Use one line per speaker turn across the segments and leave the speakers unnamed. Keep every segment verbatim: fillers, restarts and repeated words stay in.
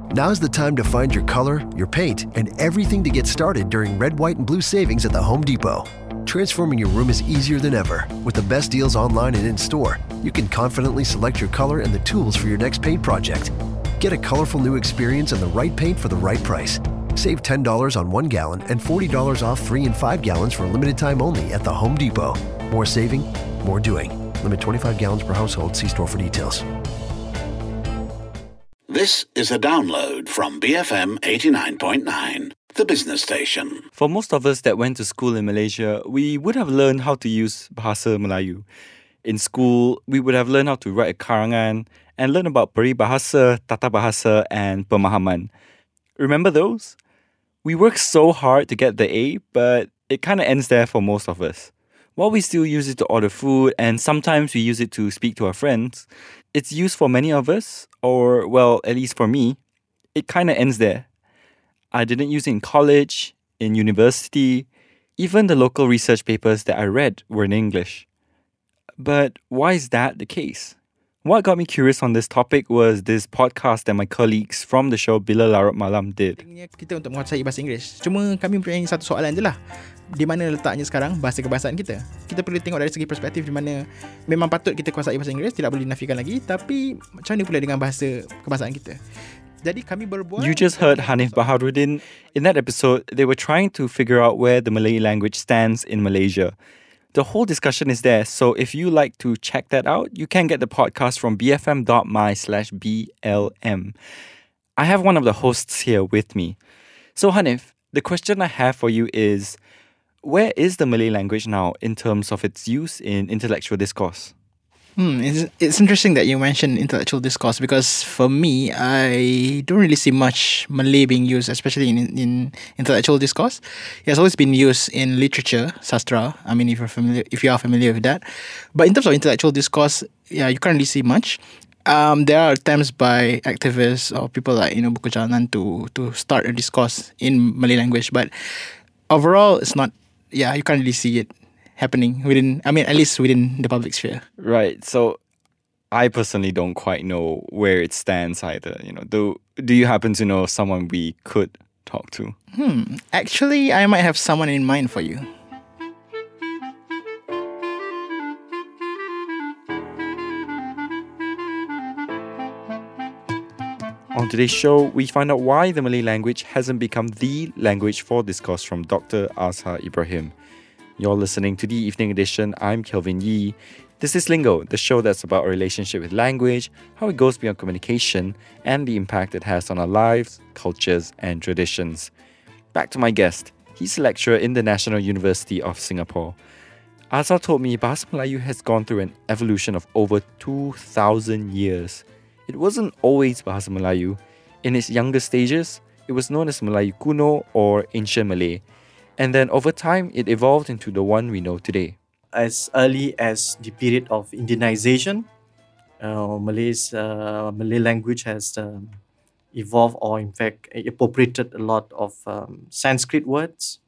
Now's the time to find your color, your paint, and everything to get started during red, white, and blue savings at the Home Depot. Transforming your room is easier than ever. With the best deals online and in-store, you can confidently select your color and the tools for your next paint project. Get a colorful new experience and the right paint for the right price. Save ten dollars on one gallon and forty dollars off three and five gallons for a limited time only at the Home Depot. More saving, more doing. Limit twenty-five gallons per household. See store for details.
This is a download from B F M eighty-nine point nine, the business station.
For most of us that went to school in Malaysia, we would have learned how to use Bahasa Melayu. In school, we would have learned how to write a karangan and learn about peribahasa, tata bahasa, and pemahaman. Remember those? We work so hard to get the A, but it kind of ends there for most of us. While we still use it to order food, and sometimes we use it to speak to our friends, it's used for many of us, or, well, at least for me, it kind of ends there. I didn't use it in college, in university, even the local research papers that I read were in English. But why is that the case? What got me curious on this topic was this podcast that my colleagues from the show Bila Larut Malam did.
Kita untuk menguasai bahasa Inggeris. Cuma kami mempunyai satu soalan je lah. Di mana letaknya sekarang bahasa kebahasaan kita? Kita perlu tengok dari segi perspektif di mana memang patut kita kuasai bahasa Inggeris, tidak boleh dinafikan lagi. Tapi macam mana pula dengan bahasa kebahasaan kita? Jadi kami berbual.
You just heard Hanif Baharuddin. In that episode, they were trying to figure out where the Malay language stands in Malaysia. The whole discussion is there, so if you like to check that out, you can get the podcast from bfm.my slash blm. I have one of the hosts here with me. So Hanif, the question I have for you is, where is the Malay language now in terms of its use in intellectual discourse?
Hmm, it's, it's interesting that you mentioned intellectual discourse because for me, I don't really see much Malay being used, especially in, in intellectual discourse. It has always been used in literature, sastra. I mean, if you're familiar, if you are familiar with that. But in terms of intellectual discourse, yeah, you can't really see much. Um, there are attempts by activists or people like, you know, Buku Jalanan to to start a discourse in Malay language. But overall, it's not, yeah, you can't really see it happening within, I mean, at least within the public sphere.
Right. So I personally don't quite know where it stands either. You know, do do you happen to know someone we could talk to?
Hmm. Actually, I might have someone in mind for you.
On today's show, we find out why the Malay language hasn't become the language for discourse from Doctor Azhar Ibrahim. You're listening to the Evening Edition. I'm Kelvin Yee. This is Lingo, the show that's about our relationship with language, how it goes beyond communication, and the impact it has on our lives, cultures, and traditions. Back to my guest. He's a lecturer in the National University of Singapore. Azhar told me Bahasa Melayu has gone through an evolution of over two thousand years. It wasn't always Bahasa Melayu. In its younger stages, it was known as Melayu Kuno or Ancient Malay. And then over time, it evolved into the one we know today.
As early as the period of Indianization, uh, Malay's uh, Malay language has um, evolved, or in fact, appropriated a lot of um, Sanskrit words,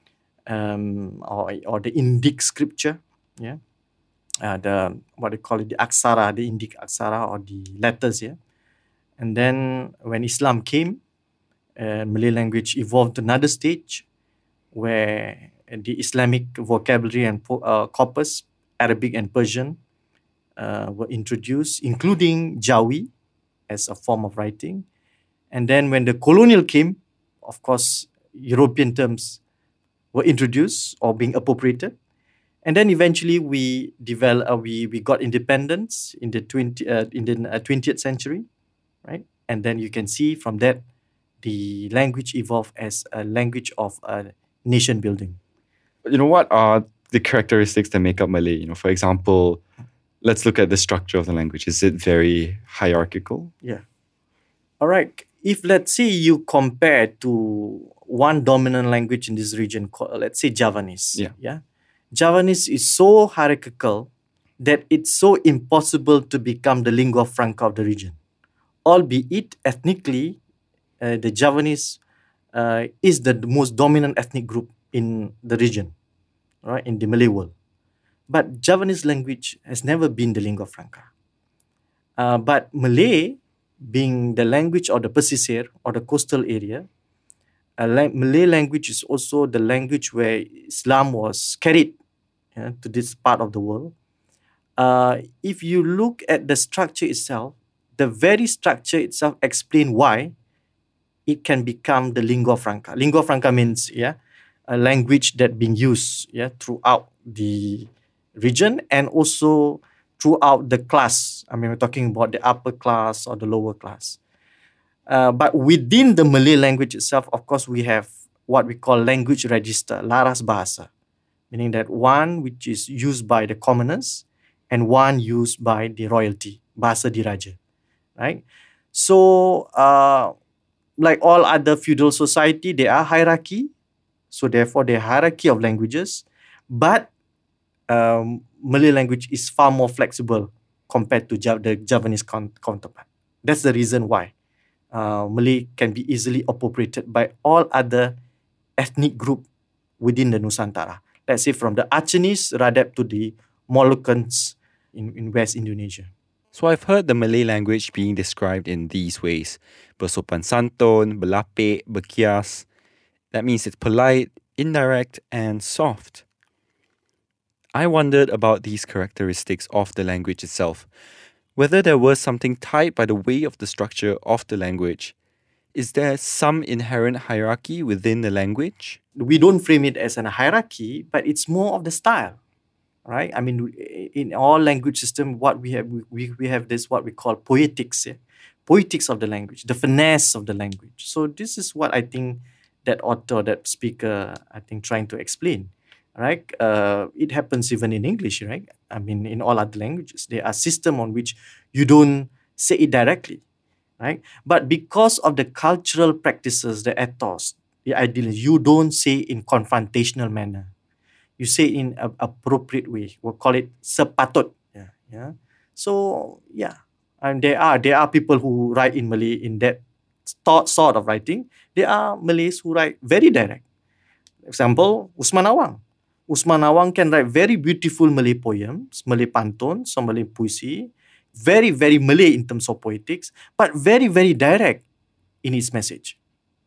um, or or the Indic scripture, yeah, uh, the what they call it, the aksara, the Indic aksara, or the letters, yeah. And then when Islam came, uh, Malay language evolved to another stage, where the Islamic vocabulary and uh, corpus, Arabic and Persian, uh, were introduced, including Jawi as a form of writing. And then when the colonial came, of course, European terms were introduced or being appropriated. And then eventually we developed, uh, we we got independence in the twenty uh, in the uh, twentieth century, right? And then you can see from that the language evolved as a language of uh, nation building.
You know, what are the characteristics that make up Malay? You know, for example, let's look at the structure of the language. Is it very hierarchical?
Yeah. All right. If let's say you compare to one dominant language in this region, let's say Javanese.
Yeah.
Yeah. Javanese is so hierarchical that it's so impossible to become the lingua franca of the region. Albeit ethnically, uh, the Javanese uh, is the most dominant ethnic group in the region, right, in the Malay world. But Javanese language has never been the lingua franca. Uh, but Malay being the language of the Pesisir or the coastal area, a la- Malay language is also the language where Islam was carried yeah, to this part of the world. Uh, if you look at the structure itself, the very structure itself explains why it can become the lingua franca. Lingua franca means yeah, a language that being used yeah, throughout the region and also throughout the class. I mean, we're talking about the upper class or the lower class. Uh, but within the Malay language itself, of course, we have what we call language register, laras bahasa, meaning that one which is used by the commoners and one used by the royalty, bahasa diraja, right? So, uh, like all other feudal society, there are hierarchy. So therefore, there are hierarchy of languages. But um, Malay language is far more flexible compared to Jav- the Javanese con- counterpart. That's the reason why uh, Malay can be easily appropriated by all other ethnic group within the Nusantara. Let's say from the Acehnese right up to the Moluccans in, in West Indonesia.
So I've heard the Malay language being described in these ways. Bersopan santun, berlapik, berkias. That means it's polite, indirect, and soft. I wondered about these characteristics of the language itself. Whether there was something tied by the way of the structure of the language. Is there some inherent hierarchy within the language?
We don't frame it as a hierarchy, but it's more of the style. Right? I mean, in all language system, what we have, we, we have this, what we call poetics, yeah? Poetics of the language, the finesse of the language. So this is what I think that author, that speaker, I think trying to explain, right? Uh, it happens even in English, right? I mean, in all other languages, there are systems on which you don't say it directly, right? But because of the cultural practices, the ethos, the ideals, you don't say in confrontational manner. You say it in an appropriate way. We'll call it sepatut. Yeah, yeah. So yeah, and there are there are people who write in Malay in that st- sort of writing. There are Malays who write very direct. Example, Usman Awang. Usman Awang can write very beautiful Malay poems, Malay pantun, some Malay puisi, very very Malay in terms of poetics, but very very direct in its message.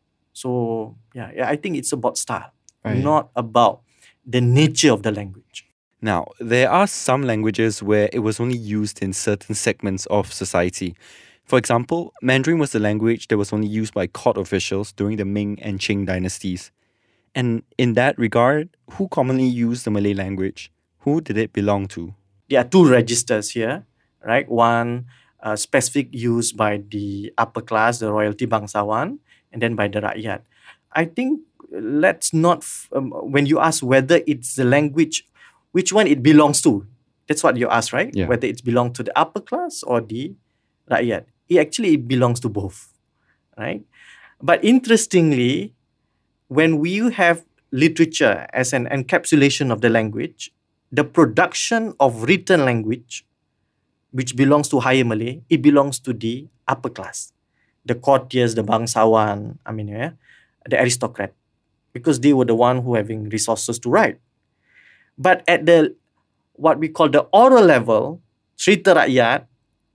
So yeah, yeah I think it's about style, right. Not about the nature of the language.
Now, there are some languages where it was only used in certain segments of society. For example, Mandarin was a language that was only used by court officials during the Ming and Qing dynasties. And in that regard, who commonly used the Malay language? Who did it belong to?
There are two registers here, right? One uh, specific use by the upper class, the royalty bangsawan, and then by the rakyat. I think let's not, um, when you ask whether it's the language, which one it belongs to, that's what you ask, right?
Yeah.
Whether it belongs to the upper class or the rakyat. It actually belongs to both, right? But interestingly, when we have literature as an encapsulation of the language, the production of written language, which belongs to higher Malay, it belongs to the upper class. The courtiers, the bangsawan, I mean, yeah, the aristocrat. Because they were the one who having resources to write. But at the what we call the oral level, cerita rakyat,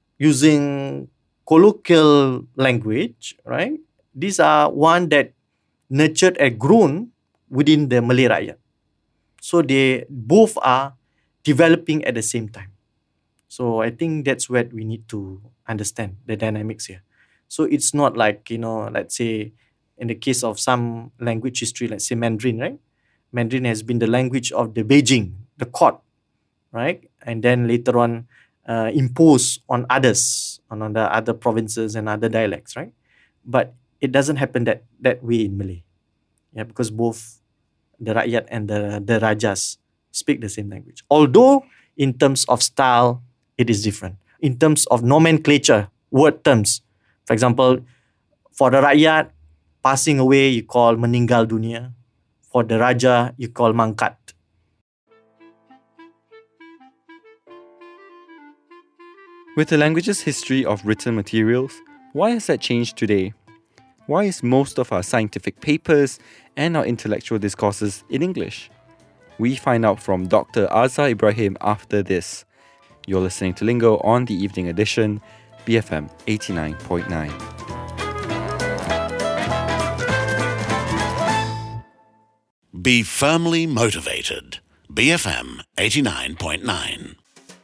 using colloquial language, right? These are one that nurtured and grown within the Malay rakyat. So they both are developing at the same time. So I think that's what we need to understand, the dynamics here. So it's not like, you know, let's say, in the case of some language history, let's say Mandarin, right? Mandarin has been the language of the Beijing, the court, right? And then later on uh, imposed on others, on, on the other provinces and other dialects, right? But it doesn't happen that, that way in Malay. Yeah, because both the rakyat and the, the rajas speak the same language. Although in terms of style, it is different. In terms of nomenclature, word terms, for example, for the rakyat, passing away, you call meninggal dunia. For the raja, you call mangkat.
With the language's history of written materials, why has that changed today? Why is most of our scientific papers and our intellectual discourses in English? We find out from Doctor Azhar Ibrahim after this. You're listening to Lingo on the Evening Edition. B F M eighty-nine point nine.
Be firmly motivated. B F M eighty-nine point nine.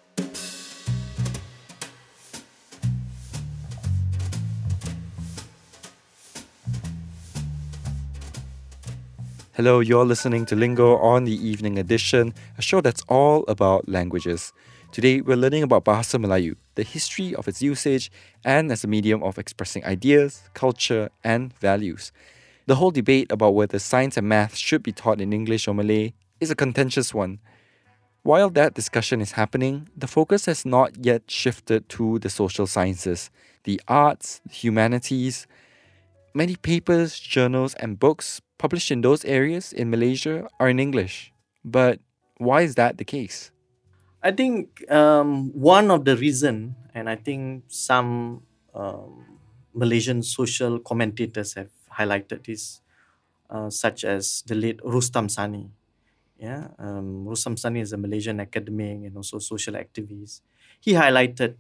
Hello, you're listening to Lingo on the Evening Edition, a show that's all about languages. Today, we're learning about Bahasa Melayu, the history of its usage, and as a medium of expressing ideas, culture, and values. The whole debate about whether science and math should be taught in English or Malay is a contentious one. While that discussion is happening, the focus has not yet shifted to the social sciences, the arts, the humanities. Many papers, journals, and books published in those areas in Malaysia are in English. But why is that the case?
I think um, one of the reason, and I think some um, Malaysian social commentators have highlighted this, uh, such as the late Rustam Sani. Yeah, um, Rustam Sani is a Malaysian academic and also social activist. He highlighted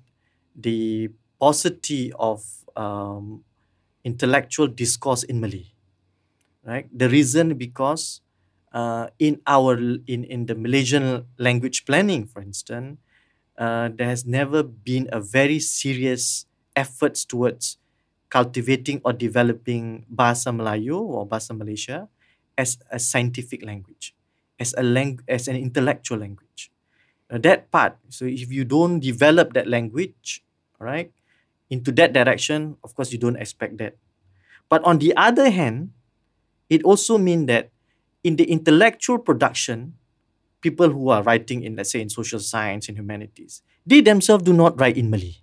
the paucity of um, intellectual discourse in Malay. Right, the reason because uh, in our in, in the Malaysian language planning, for instance, uh, there has never been a very serious efforts towards cultivating or developing Bahasa Melayu or Bahasa Malaysia as a scientific language, as a lang- as an intellectual language. Uh, that part, so if you don't develop that language, right, into that direction, of course you don't expect that. But on the other hand, it also means that in the intellectual production, people who are writing in, let's say, in social science and humanities, they themselves do not write in Malay.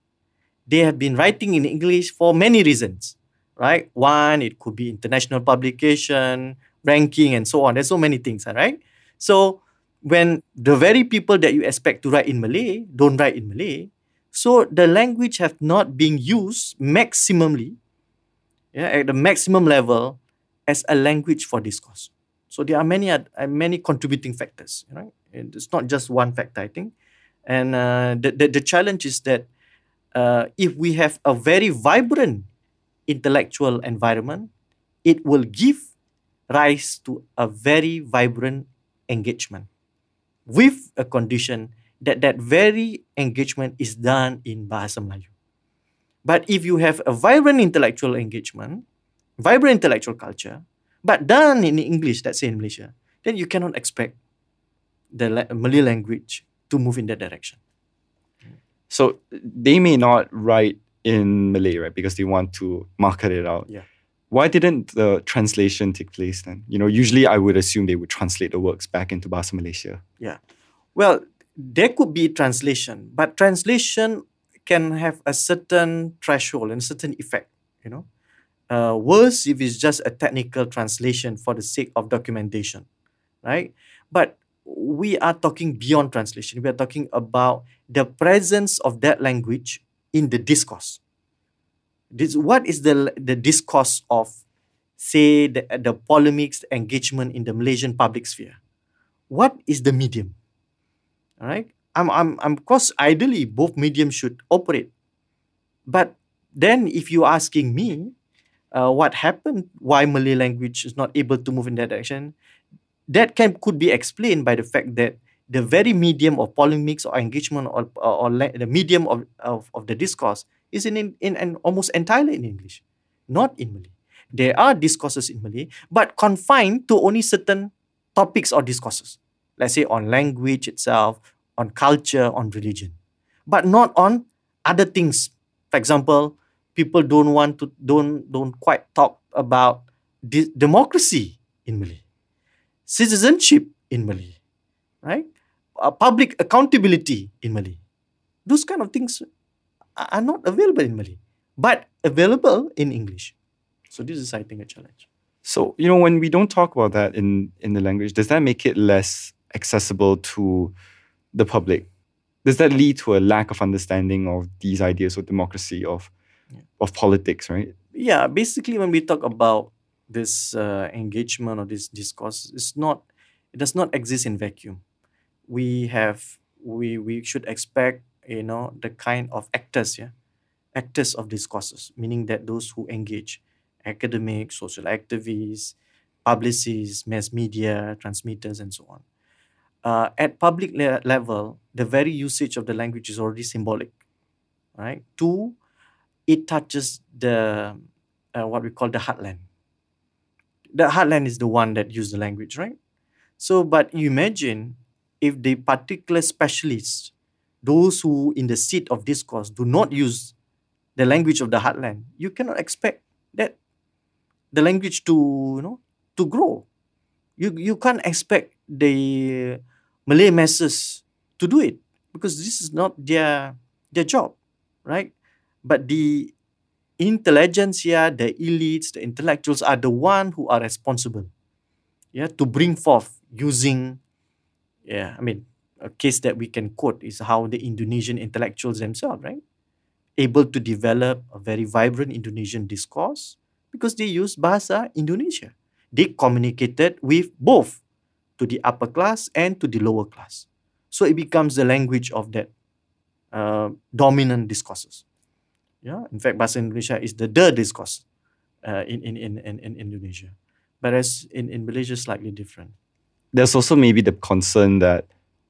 They have been writing in English for many reasons, right? One, it could be international publication, ranking, and so on. There's so many things, right? So when the very people that you expect to write in Malay don't write in Malay, so the language have not been used maximally, yeah, at the maximum level, as a language for discourse. So there are many uh, many contributing factors, right? And it's not just one factor, I think. And uh, the, the the challenge is that uh, if we have a very vibrant intellectual environment, it will give rise to a very vibrant engagement, with a condition that that very engagement is done in Bahasa Melayu. But if you have a vibrant intellectual engagement, vibrant intellectual culture, but done in English, let's say in Malaysia, then you cannot expect the la- Malay language to move in that direction.
So they may not write in Malay, right? Because they want to market it out.
Yeah.
Why didn't the translation take place then? You know, usually I would assume they would translate the works back into Bahasa Malaysia.
Yeah. Well, there could be translation, but translation can have a certain threshold and a certain effect, you know. Uh, worse if it's just a technical translation for the sake of documentation, right? But we are talking beyond translation. We are talking about the presence of that language in the discourse. This, what is the, the discourse of, say, the, the polemics, the engagement in the Malaysian public sphere? What is the medium? All right? I'm, I'm, I'm, of course, ideally, both mediums should operate. But then if you're asking me, Uh, what happened, why Malay language is not able to move in that direction, that can could be explained by the fact that the very medium of polemics or engagement or, or, or the medium of, of, of the discourse is in, in, in, in almost entirely in English, not in Malay. There are discourses in Malay, but confined to only certain topics or discourses. Let's say on language itself, on culture, on religion, but not on other things. For example, people don't want to don't don't quite talk about de- democracy in Malay, citizenship in Malay, right? Uh, public accountability in Malay. Those kind of things are not available in Malay, but available in English. So this is, I think, a challenge.
So, you know, when we don't talk about that in, in the language, does that make it less accessible to the public? Does that lead to a lack of understanding of these ideas of democracy, of of politics, right?
Yeah, basically when we talk about this uh, engagement or this discourse, it's not, it does not exist in vacuum. We have, we we should expect, you know, the kind of actors, yeah, actors of discourses, meaning that those who engage academics, social activists, publicists, mass media, transmitters, and so on. Uh, at public le- level, the very usage of the language is already symbolic, right? Two, it touches the uh, what we call the heartland. The heartland is the one that use the language, right? So, but you imagine if the particular specialists, those who in the seat of discourse do not use the language of the heartland, you cannot expect that the language to, you know, to grow. You you can't expect the Malay masses to do it because this is not their their job, right? But the intelligentsia, the elites, the intellectuals are the one who are responsible, yeah, to bring forth using, yeah, I mean, a case that we can quote is how the Indonesian intellectuals themselves, right, able to develop a very vibrant Indonesian discourse because they used Bahasa Indonesia. They communicated with both to the upper class and to the lower class. So it becomes the language of that uh, dominant discourses. Yeah, in fact, Bahasa Indonesia is the the discourse uh, in, in, in, in, in Indonesia. Whereas in, in Malaysia, slightly different.
There's also maybe the concern that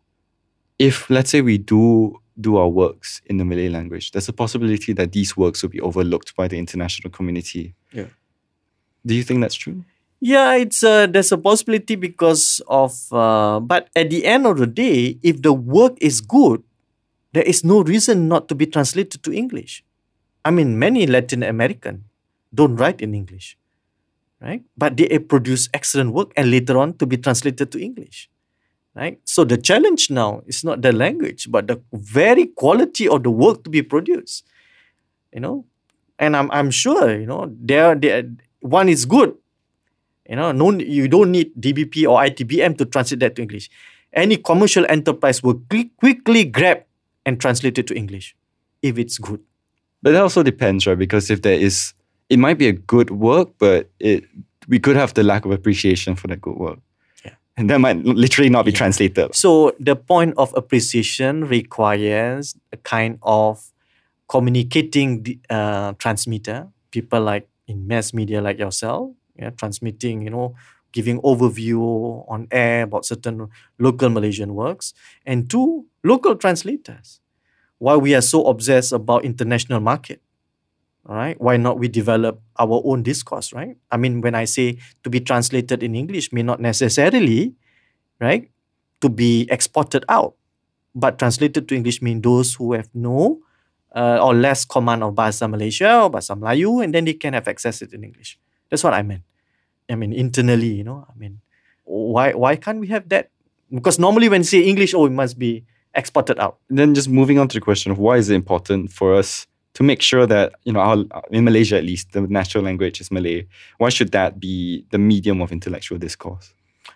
if, let's say, we do do our works in the Malay language, there's a possibility that these works will be overlooked by the international community.
Yeah.
Do you think that's true?
Yeah, it's uh, there's a possibility because of, uh, but at the end of the day, if the work is good, there is no reason not to be translated to English. I mean, many Latin American don't write in English, right? But they produce excellent work and later on to be translated to English, right? So the challenge now is not the language, but the very quality of the work to be produced, you know. And I'm I'm sure, you know, there there one is good. You know, no, you don't need D B P or I T B M to translate that to English. Any commercial enterprise will quick, quickly grab and translate it to English if it's good.
But that also depends, right? Because if there is, it might be a good work, but it we could have the lack of appreciation for that good work.
Yeah.
And that might literally not be
Yeah.
translated.
So the point of appreciation requires a kind of communicating the, uh, transmitter, people like in mass media like yourself, yeah, transmitting, you know, giving overview on air about certain local Malaysian works, and two, local translators. Why we are so obsessed about international market, all right? Why not we develop our own discourse, right? I mean, when I say to be translated in English may not necessarily, right, to be exported out, but translated to English mean those who have no uh, or less command of Bahasa Malaysia or Bahasa Melayu, and then they can have access it in English. That's what I meant. I mean, internally, you know, I mean, why why can't we have that? Because normally when you say English, oh, it must be exported out.
And then just moving on to the question of why is it important for us to make sure that, you know, our, in Malaysia at least, the national language is Malay. Why should that be the medium of intellectual discourse?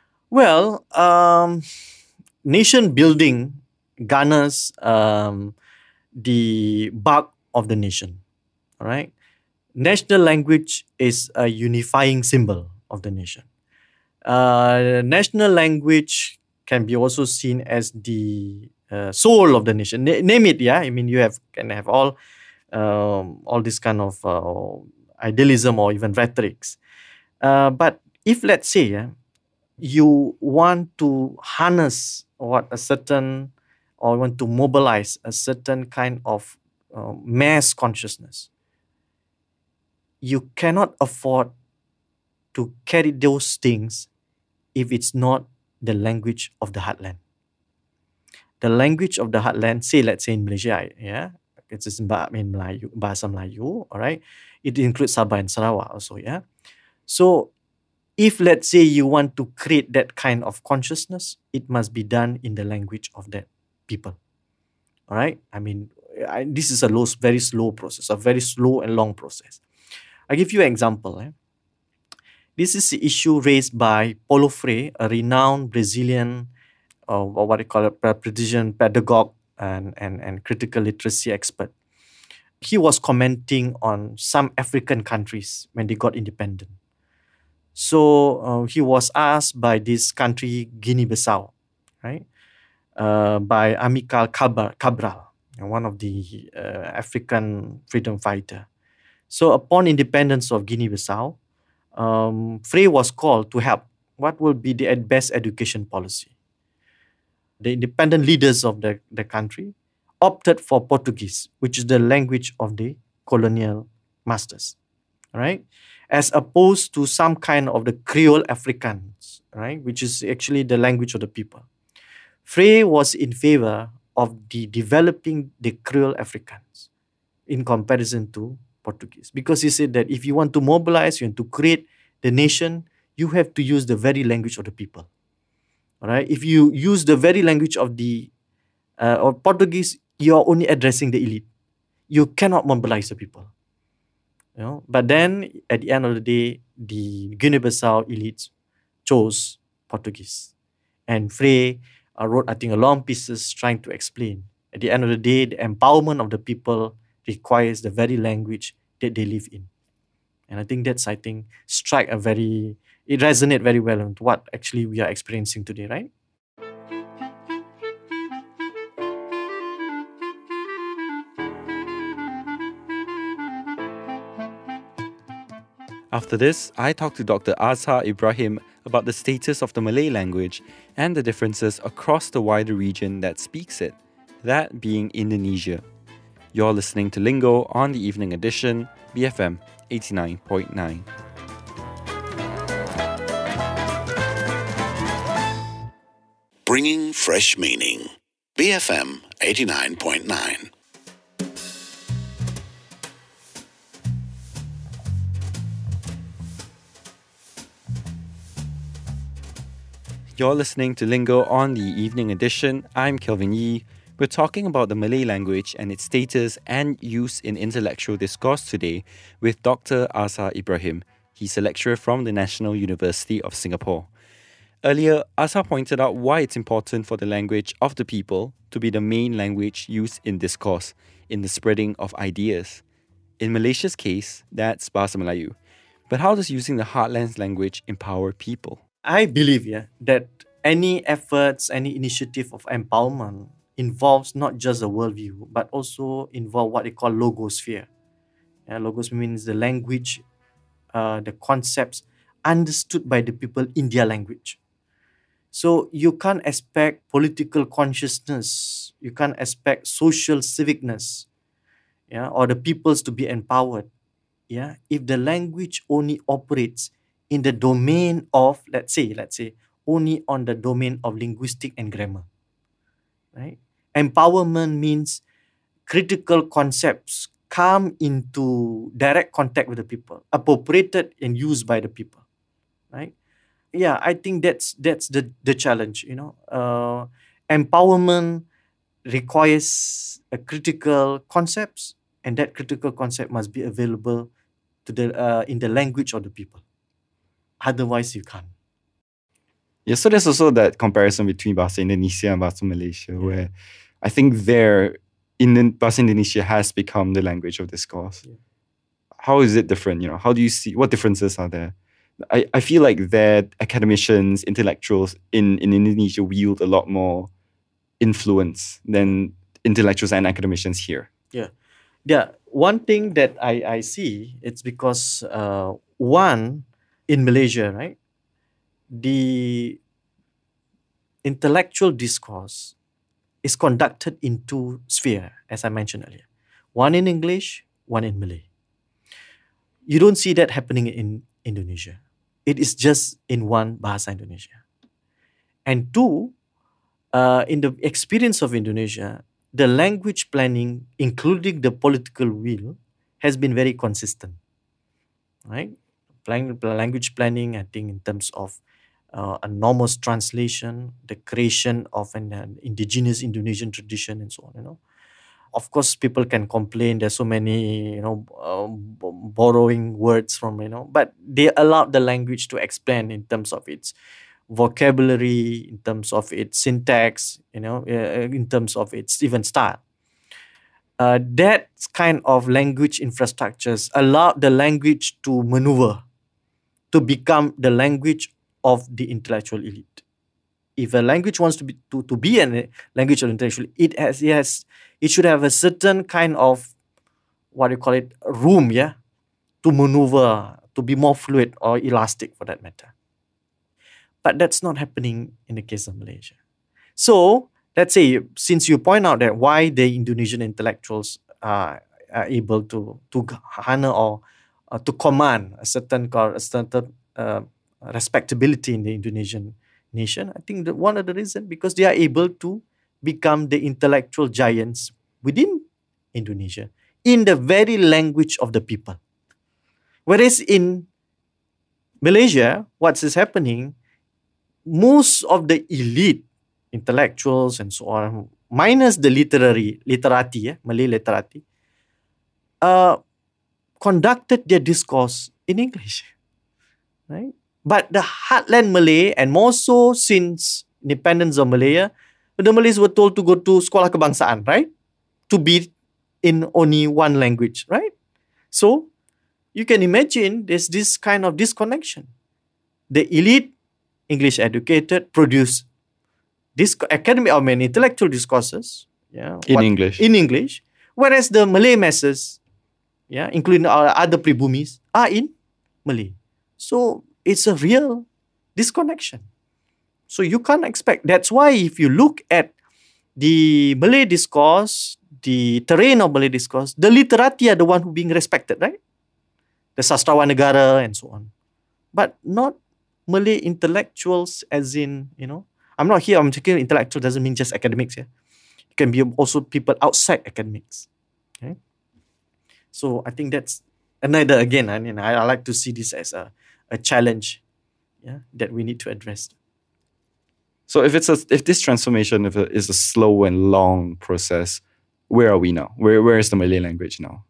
Well, um, nation building garners um, the bulk of the nation, all right? National language is a unifying symbol of the nation. Uh, national language can be also seen as the uh, soul of the nation. N- name it, yeah. I mean, you have can have all um, all this kind of uh, idealism or even rhetorics. Uh, but if let's say yeah, you want to harness what a certain or want to mobilize a certain kind of uh, mass consciousness, you cannot afford to carry those things if it's not the language of the heartland. The language of the heartland, say, let's say in Malaysia, yeah, it's just in Melayu, Bahasa Melayu, all right? It includes Sabah and Sarawak also, yeah? So, if let's say you want to create that kind of consciousness, it must be done in the language of that people, all right? I mean, I, this is a low, very slow process, a very slow and long process. I'll give you an example. Eh? This is the issue raised by Paulo Freire, a renowned Brazilian, uh, or what they call it, precision pedagogue and, and, and critical literacy expert. He was commenting on some African countries when they got independent. So uh, he was asked by this country, Guinea-Bissau, right, uh, by Amilcar Cabral. one of the uh, African freedom fighter. So upon independence of Guinea-Bissau, um, Frei was called to help. What will be the best education policy? The independent leaders of the, the country opted for Portuguese, which is the language of the colonial masters, right? As opposed to some kind of the Creole Afrikaans, right? Which is actually the language of the people. Frei was in favor of the developing the Creole Afrikaans in comparison to Portuguese, because he said that if you want to mobilize, you want to create the nation, you have to use the very language of the people. All right? If you use the very language of the uh, of Portuguese, you are only addressing the elite. You cannot mobilize the people. You know. But then at the end of the day, the Guinea-Bissau elites chose Portuguese, and Frei uh, wrote, I think, a long pieces trying to explain. At the end of the day, the empowerment of the people requires the very language that they live in. And I think that's, I think, strike a very, it resonates very well with what actually we are experiencing today, right?
After this, I talked to Doctor Azhar Ibrahim about the status of the Malay language and the differences across the wider region that speaks it, that being Indonesia. You're listening to Lingo on the Evening Edition, B F M eighty-nine point nine.
Bringing fresh meaning. B F M eighty-nine point nine.
You're listening to Lingo on the Evening Edition. I'm Kelvin Yee. We're talking about the Malay language and its status and use in intellectual discourse today with Doctor Azhar Ibrahim. He's a lecturer from the National University of Singapore. Earlier, Azhar pointed out why it's important for the language of the people to be the main language used in discourse, in the spreading of ideas. In Malaysia's case, that's Bahasa Melayu. But how does using the heartland's language empower people?
I believe, yeah, that any efforts, any initiative of empowerment involves not just a worldview, but also involve what they call logosphere. Yeah, logos means the language, uh, the concepts understood by the people in their language. So you can't expect political consciousness, you can't expect social civicness, yeah, or the peoples to be empowered, yeah, if the language only operates in the domain of, let's say, let's say, only on the domain of linguistic and grammar, right? Empowerment means critical concepts come into direct contact with the people, appropriated and used by the people, right? Yeah, I think that's that's the, the challenge, you know. Uh, empowerment requires a critical concepts, and that critical concept must be available to the uh, in the language of the people. Otherwise, you can't.
Yeah, so there's also that comparison between Bahasa Indonesia and Bahasa Malaysia, where I think there, in Bahasa Indonesia has become the language of discourse. Yeah. How is it different? You know, how do you see, what differences are there? I, I feel like that academicians, intellectuals in, in Indonesia wield a lot more influence than intellectuals and academicians here.
Yeah. Yeah. One thing that I, I see, it's because, uh, one, in Malaysia, right, the intellectual discourse is conducted in two spheres, as I mentioned earlier. One in English, one in Malay. You don't see that happening in Indonesia. It is just in one Bahasa Indonesia. And two, uh, in the experience of Indonesia, the language planning, including the political will, has been very consistent, right? Language planning, I think, in terms of uh, a normal translation, the creation of an, an indigenous Indonesian tradition, and so on. You know, of course, people can complain. There's so many, you know, uh, b- borrowing words from, you know, but they allowed the language to expand in terms of its vocabulary, in terms of its syntax, you know, uh, in terms of its even style. Uh, that kind of language infrastructures allowed the language to maneuver, to become the language of the intellectual elite. If a language wants to be to, to be a language of intellectual, it has it has It should have a certain kind of, what do you call it, room, yeah, to maneuver, to be more fluid or elastic for that matter. But that's not happening in the case of Malaysia. So, let's say, since you point out that why the Indonesian intellectuals are, are able to, to garner or uh, to command a certain, a certain uh, respectability in the Indonesian nation, I think that one of the reasons, because they are able to become the intellectual giants within Indonesia in the very language of the people. Whereas in Malaysia, what is happening, most of the elite intellectuals and so on, minus the literary, literati, yeah, Malay literati, uh, conducted their discourse in English, right? But the heartland Malay, and more so since independence of Malaya, the Malays were told to go to Sekolah Kebangsaan, right? To be in only one language, right? So, you can imagine there's this kind of disconnection. The elite, English educated, produce this academic, I mean, intellectual discourses, yeah,
in
what,
English.
In English, whereas the Malay masses, yeah, including our other pribumis, are in Malay. So, it's a real disconnection. So you can't expect. That's why if you look at the Malay discourse, the terrain of Malay discourse, the literati are the one who being respected, right? The sastrawan negara and so on. But not Malay intellectuals as in, you know, I'm not here, I'm talking intellectual doesn't mean just academics, yeah. It can be also people outside academics. Okay? So I think that's another, again, I mean, I, I like to see this as a a challenge, yeah, that we need to address.
So if it's a if this transformation if it is a slow and long process, where are we now? Where where is the Malay language now?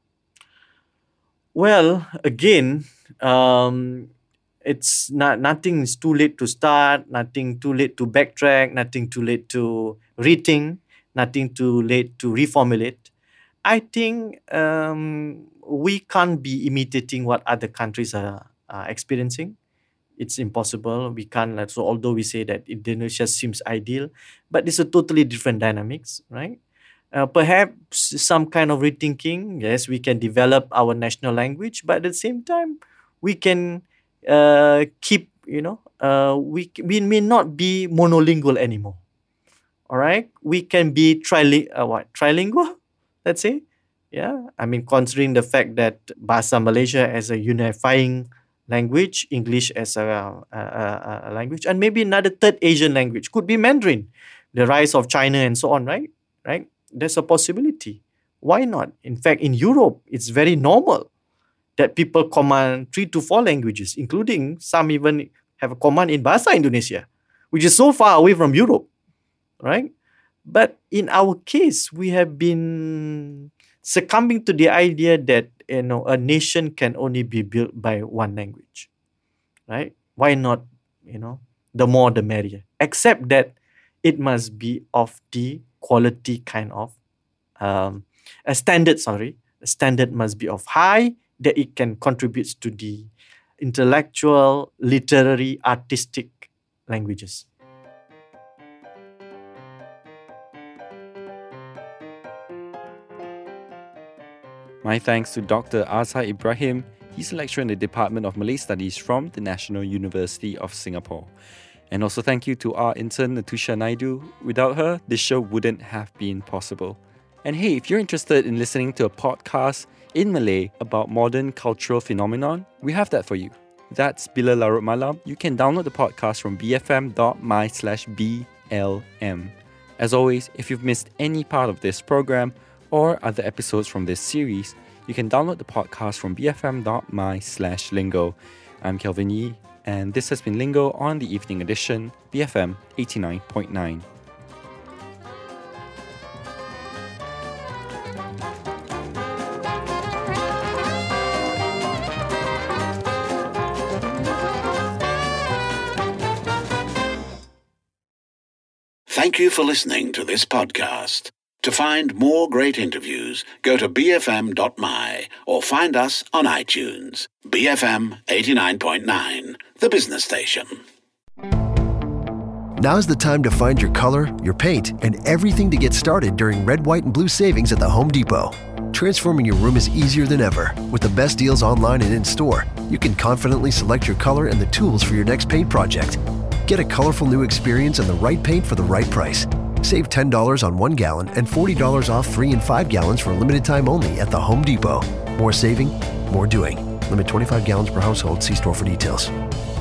Well, again, um, it's not nothing is too late to start, nothing too late to backtrack, nothing too late to rethink, nothing too late to reformulate. I think um, we can't be imitating what other countries are, are experiencing. It's impossible. We can't. Like, so although we say that Indonesia seems ideal, but it's a totally different dynamics, right? Uh, perhaps some kind of rethinking. Yes, we can develop our national language, but at the same time, we can uh, keep. You know, uh, we we may not be monolingual anymore. All right, we can be triling uh, what trilingual. Let's say, yeah. I mean, considering the fact that Bahasa Malaysia as a unifying language, English as a, a, a, a language, and maybe another third Asian language could be Mandarin. The rise of China and so on, right? Right? There's a possibility. Why not? In fact, in Europe, it's very normal that people command three to four languages, including some even have a command in Bahasa Indonesia, which is so far away from Europe, right? But in our case, we have been succumbing to the idea that, you know, a nation can only be built by one language, right? Why not, you know, the more the merrier, except that it must be of the quality kind of, um, a standard, sorry, a standard must be of high, that it can contribute to the intellectual, literary, artistic languages.
My thanks to Doctor Azhar Ibrahim. He's a lecturer in the Department of Malay Studies from the National University of Singapore. And also thank you to our intern, Natusha Naidu. Without her, this show wouldn't have been possible. And hey, if you're interested in listening to a podcast in Malay about modern cultural phenomenon, we have that for you. That's Bila Larut Malam. You can download the podcast from bfm.my slash blm. As always, if you've missed any part of this program or other episodes from this series, you can download the podcast from bfm.my slash lingo. I'm Kelvin Yee, and this has been Lingo on the Evening Edition, B F M eighty-nine point nine.
Thank you for listening to this podcast. To find more great interviews, go to b f m dot m y or find us on iTunes. B F M eighty-nine point nine, the business station.
Now's the time to find your color, your paint, and everything to get started during Red, White, and Blue savings at the Home Depot. Transforming your room is easier than ever. With the best deals online and in-store, you can confidently select your color and the tools for your next paint project. Get a colorful new experience and the right paint for the right price. Save ten dollars on one gallon and forty dollars off three and five gallons for a limited time only at the Home Depot. More saving, more doing. Limit twenty-five gallons per household. See store for details.